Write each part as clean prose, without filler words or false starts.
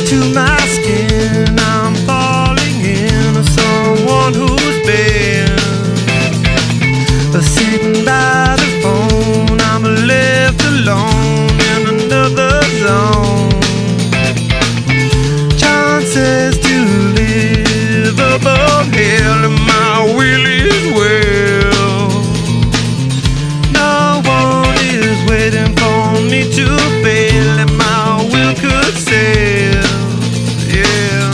to my skin. I'm falling into someone who's been sitting by the phone. I'm left alone in another zone. Chances to live above hell, and my will is well. No one is waiting for me to fail, and my will could sail. Yeah.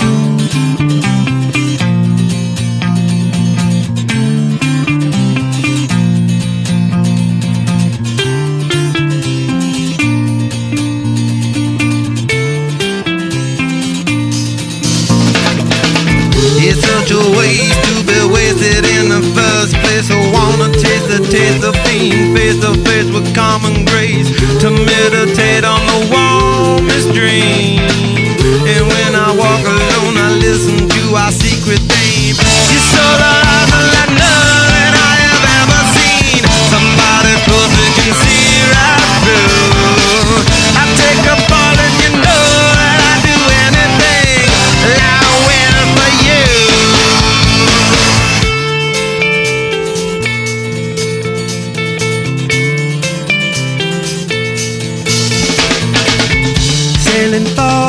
It's such a waste to be wasted in the first place. I wanna taste the taste of being face to face with common grace, to meditate on the warmest dream. And when I walk alone, I listen to our secret theme. You're so alive like none I have ever seen. Somebody close we can see right through. I take a ball and you know that I'd do anything I will for you. Sailing far